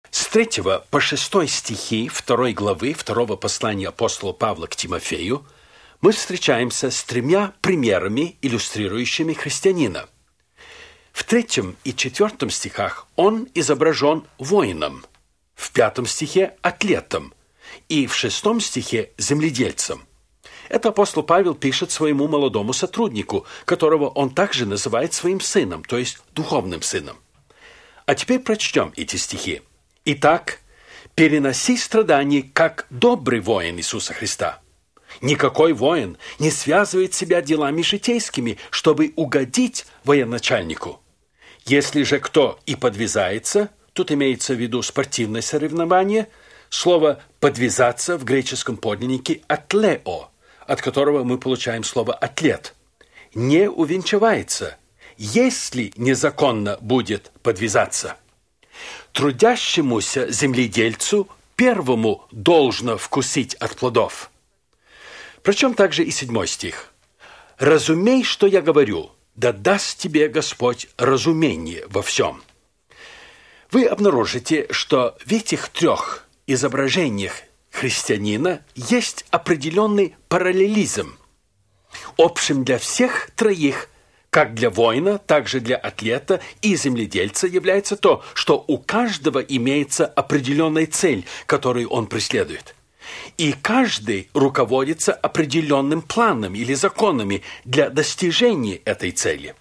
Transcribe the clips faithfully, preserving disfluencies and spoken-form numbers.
С третьего по шестой стихи второй главы второго послания апостола Павла к Тимофею мы встречаемся с тремя примерами, иллюстрирующими христианина. В третьем и четвертом стихах он изображен воином, в пятом стихе – атлетом и в шестом стихе – земледельцем. Это апостол Павел пишет своему молодому сотруднику, которого он также называет своим сыном, то есть духовным сыном. А теперь прочтем эти стихи. «Итак, переноси страдания, как добрый воин Иисуса Христа. Никакой воин не связывает себя делами житейскими, чтобы угодить военачальнику. Если же кто и подвязается, тут имеется в виду спортивное соревнование, слово «подвязаться» в греческом подлиннике «атлео», от которого мы получаем слово «атлет», не увенчивается, если незаконно будет подвязаться. Трудящемуся земледельцу первому должно вкусить от плодов. Причем также и седьмой стих. «Разумей, что я говорю, да даст тебе Господь разумение во всем». Вы обнаружите, что в этих трех изображениях христианина есть определенный параллелизм. Общим для всех троих, как для воина, так же для атлета и земледельца, является то, что у каждого имеется определенная цель, которую он преследует. И каждый руководится определенным планом или законами для достижения этой цели.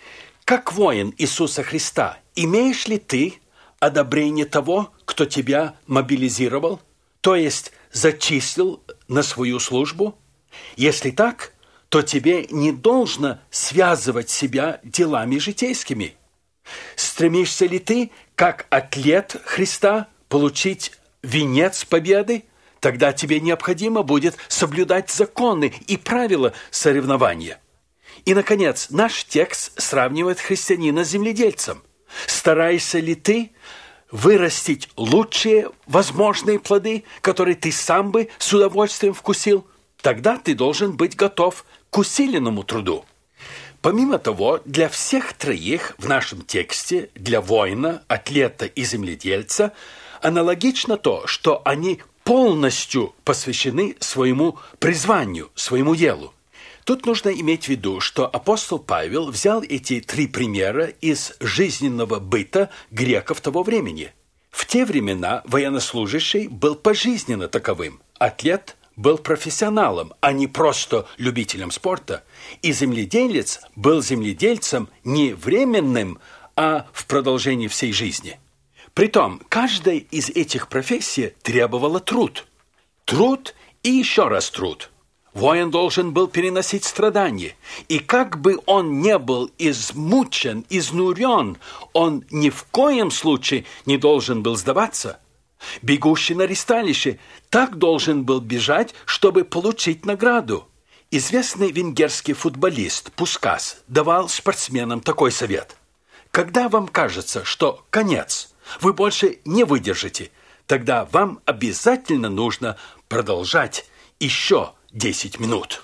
Как воин Иисуса Христа, имеешь ли ты одобрение того, кто тебя мобилизировал, то есть зачислил на свою службу? Если так, то тебе не должно связывать себя делами житейскими. Стремишься ли ты, как атлет Христа, получить венец победы? Тогда тебе необходимо будет соблюдать законы и правила соревнования. И, наконец, наш текст сравнивает христианина с земледельцем. Стараешься ли ты вырастить лучшие возможные плоды, которые ты сам бы с удовольствием вкусил? Тогда ты должен быть готов к усиленному труду. Помимо того, для всех троих в нашем тексте, для воина, атлета и земледельца, аналогично то, что они полностью посвящены своему призванию, своему делу. Тут нужно иметь в виду, что апостол Павел взял эти три примера из жизненного быта греков того времени. В те времена военнослужащий был пожизненно таковым, атлет был профессионалом, а не просто любителем спорта, и земледелец был земледельцем не временным, а в продолжении всей жизни. Притом, каждая из этих профессий требовала труд. Труд и еще раз труд. Воин должен был переносить страдания, и как бы он не был измучен, изнурен, он ни в коем случае не должен был сдаваться. Бегущий на ристалище так должен был бежать, чтобы получить награду. Известный венгерский футболист Пускас давал спортсменам такой совет. Когда вам кажется, что конец, вы больше не выдержите, тогда вам обязательно нужно продолжать еще десять минут.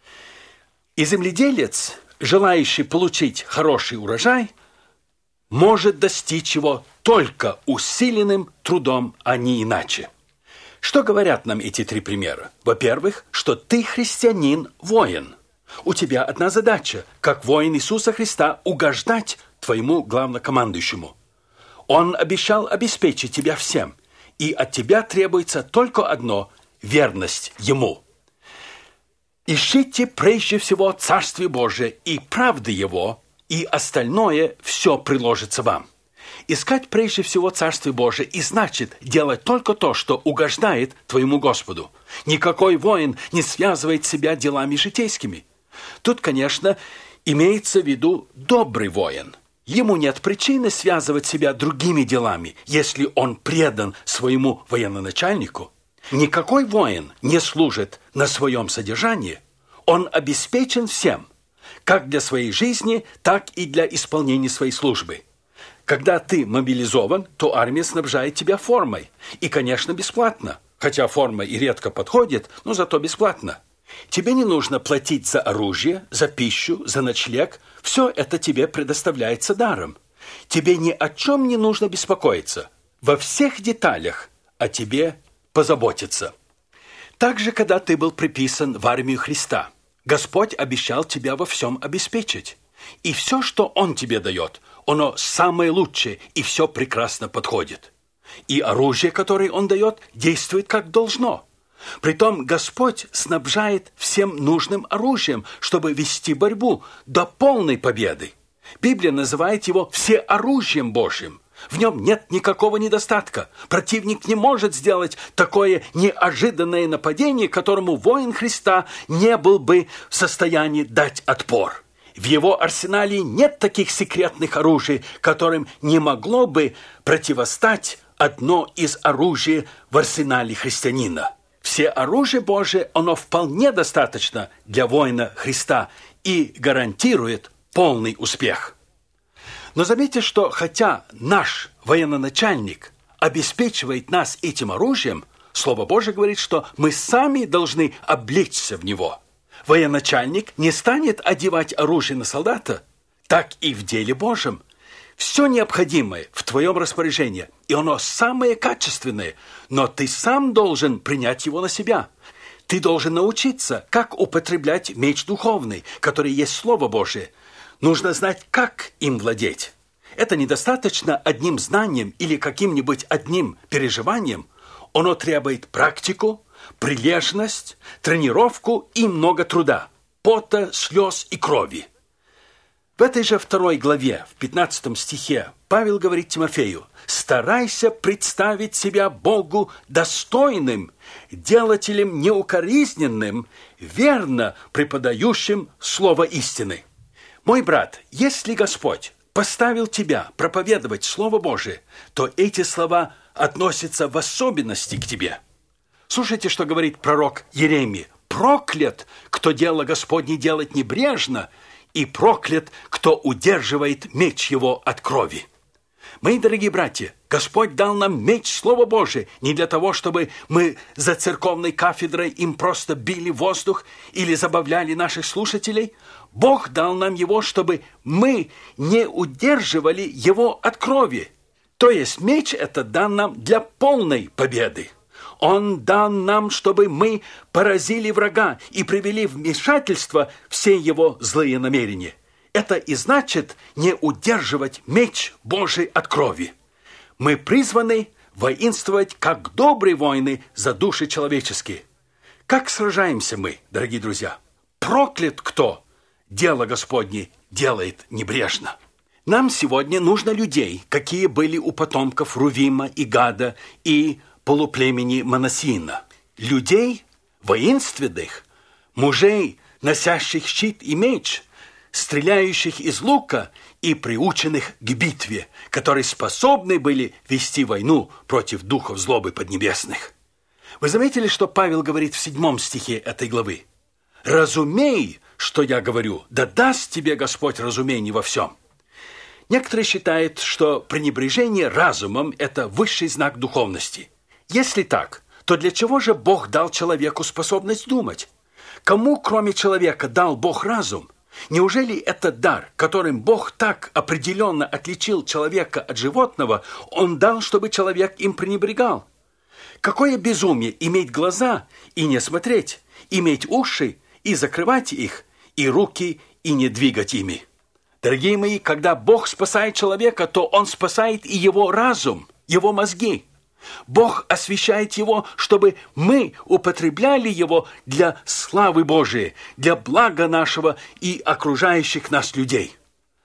И земледелец, желающий получить хороший урожай, может достичь его только усиленным трудом, а не иначе. Что говорят нам эти три примера? Во-первых, что ты христианин-воин. У тебя одна задача, как воин Иисуса Христа, угождать твоему главнокомандующему. Он обещал обеспечить тебя всем, и от тебя требуется только одно – верность Ему. Ищите прежде всего Царствие Божие и правды Его, и остальное все приложится вам. Искать прежде всего Царствие Божие и значит делать только то, что угождает твоему Господу. Никакой воин не связывает себя делами житейскими. Тут, конечно, имеется в виду добрый воин. Ему нет причины связывать себя другими делами, если он предан своему военачальнику. Никакой воин не служит на своем содержании. Он обеспечен всем, как для своей жизни, так и для исполнения своей службы. Когда ты мобилизован, то армия снабжает тебя формой. И, конечно, бесплатно. Хотя форма и редко подходит, но зато бесплатно. Тебе не нужно платить за оружие, за пищу, за ночлег. Все это тебе предоставляется даром. Тебе ни о чем не нужно беспокоиться. во всех деталях о тебе позаботится. Также, когда ты был приписан в армию Христа, Господь обещал тебя во всем обеспечить. И все, что Он тебе дает, оно самое лучшее, и все прекрасно подходит. И оружие, которое Он дает, действует как должно. Притом Господь снабжает всем нужным оружием, чтобы вести борьбу до полной победы. Библия называет его всеоружием Божьим. В нем нет никакого недостатка. Противник не может сделать такое неожиданное нападение, которому воин Христа не был бы в состоянии дать отпор. В его арсенале нет таких секретных оружий, которым не могло бы противостать одно из оружий в арсенале христианина. Все оружие Божие, оно вполне достаточно для воина Христа и гарантирует полный успех. Но заметьте, что хотя наш военачальник обеспечивает нас этим оружием, Слово Божие говорит, что мы сами должны облечься в него. Военачальник не станет одевать оружие на солдата, так и в деле Божьем. Все необходимое в твоем распоряжении, и оно самое качественное, но ты сам должен принять его на себя. Ты должен научиться, как употреблять меч духовный, который есть Слово Божие. Нужно знать, как им владеть. Это недостаточно одним знанием или каким-нибудь одним переживанием. Оно требует практику, прилежность, тренировку и много труда, пота, слез и крови. В этой же второй главе, в пятнадцатом стихе, Павел говорит Тимофею: «Старайся представить себя Богу достойным, делателем неукоризненным, верно преподающим слово истины». Мой брат, если Господь поставил тебя проповедовать Слово Божие, то эти слова относятся в особенности к тебе. Слушайте, что говорит пророк Иеремия: «Проклят, кто дело Господне делает небрежно, и проклят, кто удерживает меч его от крови». Мои дорогие братья, Господь дал нам меч Слова Божие не для того, чтобы мы за церковной кафедрой им просто били воздух или забавляли наших слушателей. Бог дал нам его, чтобы мы не удерживали его от крови. То есть меч это дан нам для полной победы. Он дан нам, чтобы мы поразили врага и привели в вмешательство все его злые намерения. Это и значит не удерживать меч Божий от крови. Мы призваны воинствовать, как добрые воины за души человеческие. Как сражаемся мы, дорогие друзья? Проклят кто дело Господне делает небрежно. Нам сегодня нужно людей, какие были у потомков Рувима и Гада и полуплемени Манассина. Людей воинственных, мужей, носящих щит и меч, стреляющих из лука и приученных к битве, которые способны были вести войну против духов злобы поднебесных. Вы заметили, что Павел говорит в седьмом стихе этой главы? «Разумей, что я говорю, да даст тебе Господь разумение во всем». Некоторые считают, что пренебрежение разумом – это высший знак духовности. Если так, то для чего же Бог дал человеку способность думать? Кому, кроме человека, дал Бог разум? Неужели это дар, которым Бог так определенно отличил человека от животного, Он дал, чтобы человек им пренебрегал? Какое безумие иметь глаза и не смотреть, иметь уши и закрывать их, и руки и не двигать ими? Дорогие мои, когда Бог спасает человека, то Он спасает и его разум, его мозги. Бог освящает его, чтобы мы употребляли его для славы Божией, для блага нашего и окружающих нас людей.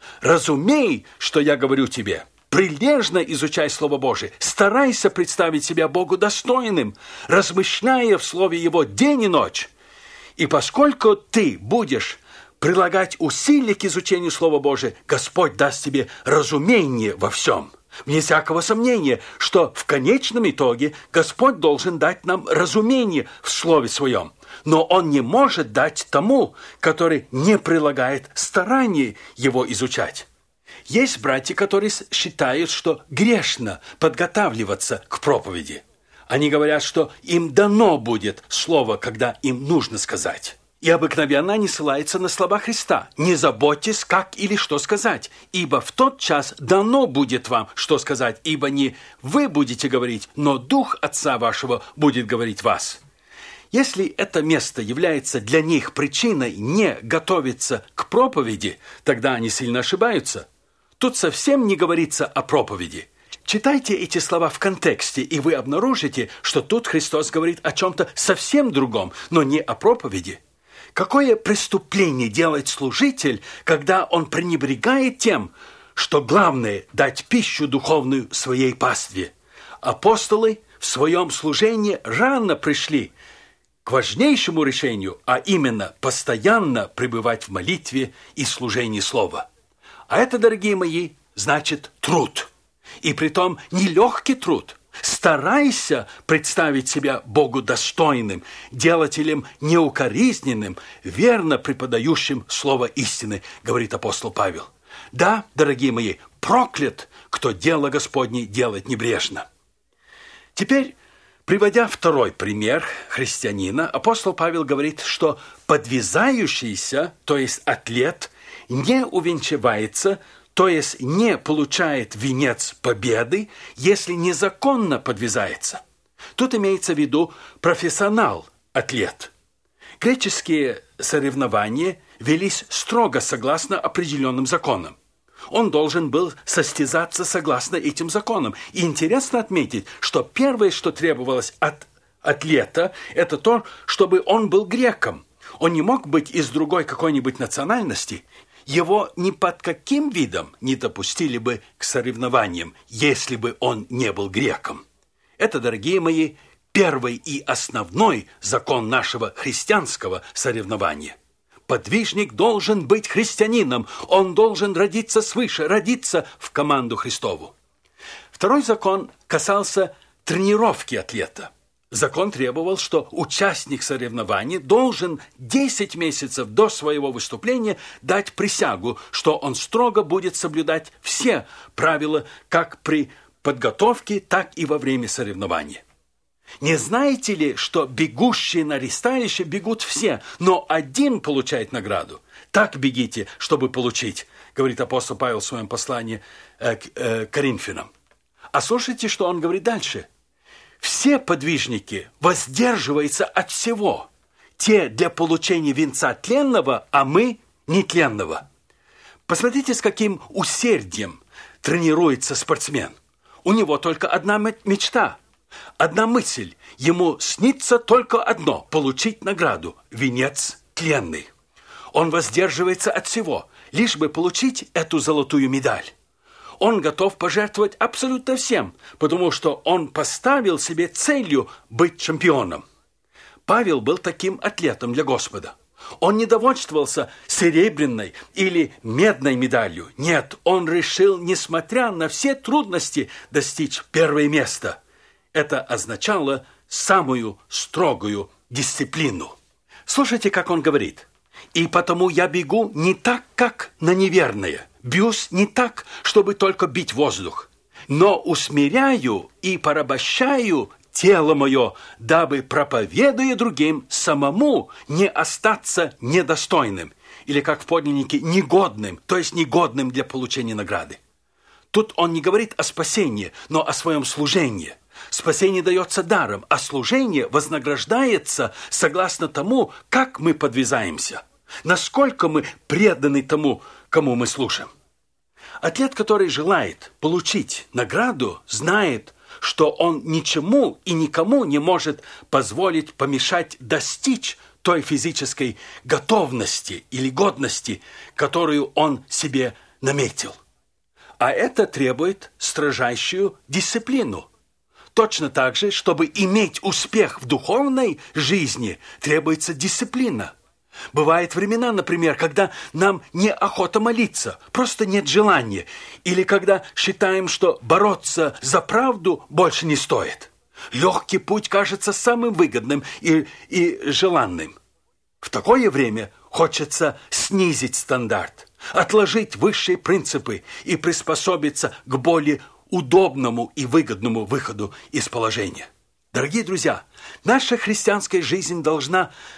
Разумей, что я говорю тебе, прилежно изучай Слово Божие, старайся представить себя Богу достойным, размышляя в Слове Его день и ночь. И поскольку ты будешь прилагать усилия к изучению Слова Божия, Господь даст тебе разумение во всем. Вне всякого сомнения, что в конечном итоге Господь должен дать нам разумение в Слове Своем. Но Он не может дать тому, который не прилагает старания его изучать. Есть братья, которые считают, что грешно подготавливаться к проповеди. Они говорят, что им дано будет слово, когда им нужно сказать. И обыкновенно не ссылается на слова Христа. «Не заботьтесь, как или что сказать, ибо в тот час дано будет вам, что сказать, ибо не вы будете говорить, но Дух Отца вашего будет говорить вас». Если это место является для них причиной не готовиться к проповеди, тогда они сильно ошибаются. Тут совсем не говорится о проповеди. Читайте эти слова в контексте, и вы обнаружите, что тут Христос говорит о чем-то совсем другом, но не о проповеди. Какое преступление делает служитель, когда он пренебрегает тем, что главное – дать пищу духовную своей пастве? Апостолы в своем служении рано пришли к важнейшему решению, а именно постоянно пребывать в молитве и служении слова. А это, дорогие мои, значит труд. И притом нелегкий труд. Старайся представить себя Богу достойным, делателем неукоризненным, верно преподающим слово истины, говорит апостол Павел. Да, дорогие мои, проклят, кто дело Господне делает небрежно. Теперь, приводя второй пример христианина, апостол Павел говорит, что подвязающийся, то есть атлет, не увенчивается, то есть не получает венец победы, если незаконно подвязается. Тут имеется в виду профессионал-атлет. Греческие соревнования велись строго согласно определенным законам. Он должен был состязаться согласно этим законам. И интересно отметить, что первое, что требовалось от атлета, это то, чтобы он был греком. Он не мог быть из другой какой-нибудь национальности. Его ни под каким видом не допустили бы к соревнованиям, если бы он не был греком. Это, дорогие мои, первый и основной закон нашего христианского соревнования. Подвижник должен быть христианином, он должен родиться свыше, родиться в команду Христову. Второй закон касался тренировки атлета. Закон требовал, что участник соревнований должен десять месяцев до своего выступления дать присягу, что он строго будет соблюдать все правила как при подготовке, так и во время соревнований. Не знаете ли, что бегущие на ресталище бегут все, но один получает награду? Так бегите, чтобы получить, говорит апостол Павел в своем послании к Коринфянам. А слушайте, что он говорит дальше. Все подвижники воздерживаются от всего. Те для получения венца тленного, а мы нетленного. Посмотрите, с каким усердием тренируется спортсмен. У него только одна мечта, одна мысль. Ему снится только одно – получить награду – венец тленный. Он воздерживается от всего, лишь бы получить эту золотую медаль. Он готов пожертвовать абсолютно всем, потому что он поставил себе целью быть чемпионом. Павел был таким атлетом для Господа. Он не довольствовался серебряной или медной медалью. Нет, он решил, несмотря на все трудности, достичь первое место. Это означало самую строгую дисциплину. Слушайте, как он говорит. «И потому я бегу не так, как на неверное. Бьюсь не так, чтобы только бить воздух, но усмиряю и порабощаю тело мое, дабы, проповедуя другим, самому не остаться недостойным». Или, как в подлиннике, негодным, то есть негодным для получения награды. Тут он не говорит о спасении, но о своем служении. Спасение дается даром, а служение вознаграждается согласно тому, как мы подвязаемся, насколько мы преданы тому, кому мы служим. Атлет, который желает получить награду, знает, что он ничему и никому не может позволить помешать достичь той физической готовности или годности, которую он себе наметил. А это требует строжайшую дисциплину. Точно так же, чтобы иметь успех в духовной жизни, требуется дисциплина. Бывают времена, например, когда нам неохота молиться, просто нет желания, или когда считаем, что бороться за правду больше не стоит. Легкий путь кажется самым выгодным и, и желанным. В такое время хочется снизить стандарт, отложить высшие принципы и приспособиться к более удобному и выгодному выходу из положения. Дорогие друзья, наша христианская жизнь должна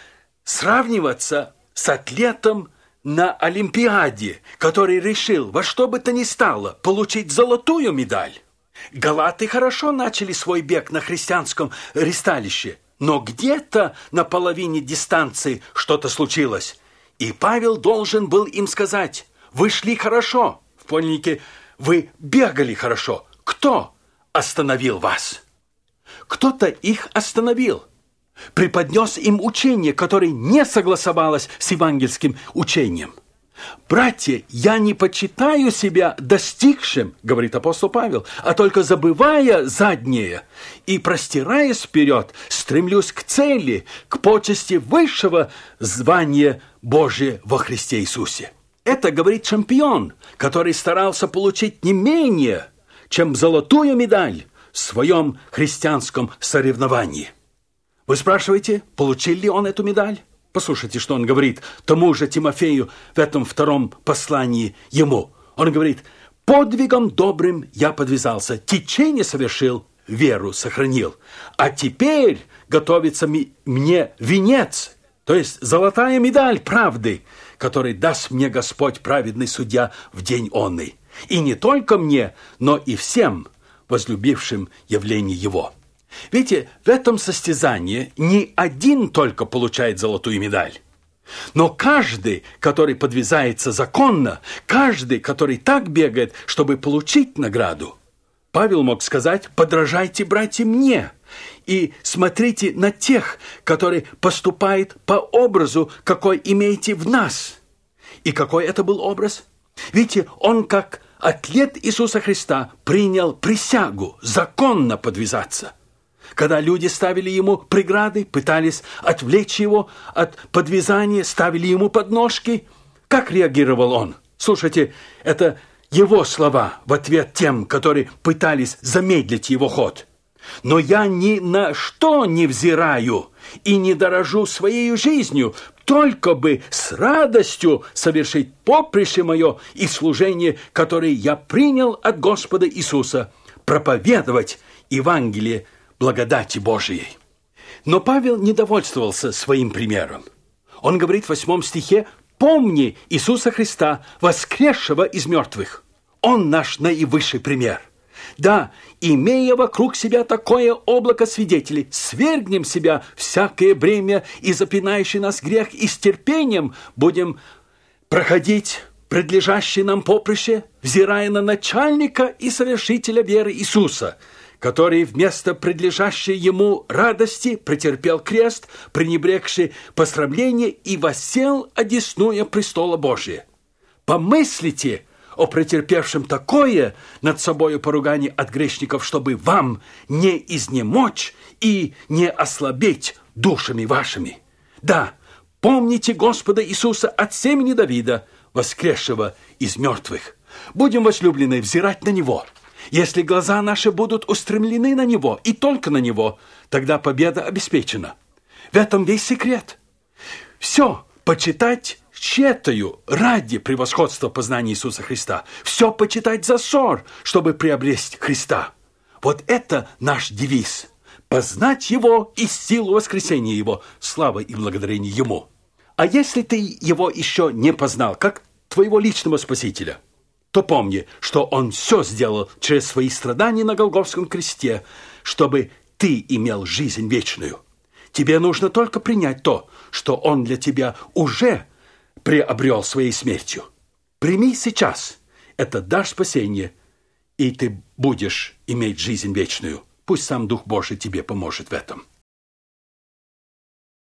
сравниваться с атлетом на Олимпиаде, который решил во что бы то ни стало получить золотую медаль. Галаты хорошо начали свой бег на христианском ристалище, но где-то на половине дистанции что-то случилось. И Павел должен был им сказать: вы шли хорошо, в подлиннике вы бегали хорошо. Кто остановил вас? Кто-то их остановил, преподнес им учение, которое не согласовалось с евангельским учением. «Братья, я не почитаю себя достигшим, — говорит апостол Павел, — а только забывая заднее и простираясь вперед, стремлюсь к цели, к почести высшего звания Божия во Христе Иисусе». Это говорит чемпион, который старался получить не менее, чем золотую медаль в своем христианском соревновании. Вы спрашиваете, получил ли он эту медаль? Послушайте, что он говорит тому же Тимофею в этом втором послании ему. Он говорит: «Подвигом добрым я подвязался, течение совершил, веру сохранил. А теперь готовится ми- мне венец, то есть золотая медаль правды, который даст мне Господь, праведный судья, в день онный. И не только мне, но и всем, возлюбившим явление Его». Видите, в этом состязании не один только получает золотую медаль, но каждый, который подвязается законно, каждый, который так бегает, чтобы получить награду. Павел мог сказать: подражайте, братья, мне, и смотрите на тех, которые поступают по образу, какой имеете в нас. И какой это был образ? Видите, он как атлет Иисуса Христа принял присягу законно подвязаться. Когда люди ставили ему преграды, пытались отвлечь его от подвязания, ставили ему подножки, как реагировал он? Слушайте, это его слова в ответ тем, которые пытались замедлить его ход. «Но я ни на что не взираю и не дорожу своей жизнью, только бы с радостью совершить поприще мое и служение, которое я принял от Господа Иисуса, проповедовать Евангелие благодати Божией». Но Павел не довольствовался своим примером. Он говорит в восьмом стихе: «Помни Иисуса Христа, воскресшего из мертвых». Он наш наивысший пример. Да, имея вокруг себя такое облако свидетелей, свергнем себя всякое бремя и запинающий нас грех, и с терпением будем проходить предлежащее нам поприще, взирая на начальника и совершителя веры Иисуса, который вместо предлежащей ему радости претерпел крест, пренебрегший посрамление, и воссел одесную престола Божия. Помыслите о претерпевшем такое над собою поругание от грешников, чтобы вам не изнемочь и не ослабеть душами вашими. Да, помните Господа Иисуса от семени Давида, воскресшего из мертвых. Будем, возлюбленные, взирать на Него. Если глаза наши будут устремлены на Него и только на Него, тогда победа обеспечена. В этом весь секрет. Все почитать тщетою ради превосходства познания Иисуса Христа. Все почитать за ссор, чтобы приобрести Христа. Вот это наш девиз. Познать Его и силу воскресения Его, слава и благодарение Ему. А если ты Его еще не познал, как твоего личного Спасителя, то помни, что Он все сделал через свои страдания на Голгофском кресте, чтобы ты имел жизнь вечную. Тебе нужно только принять то, что Он для тебя уже приобрел своей смертью. Прими сейчас этот дар спасения, и ты будешь иметь жизнь вечную. Пусть сам Дух Божий тебе поможет в этом.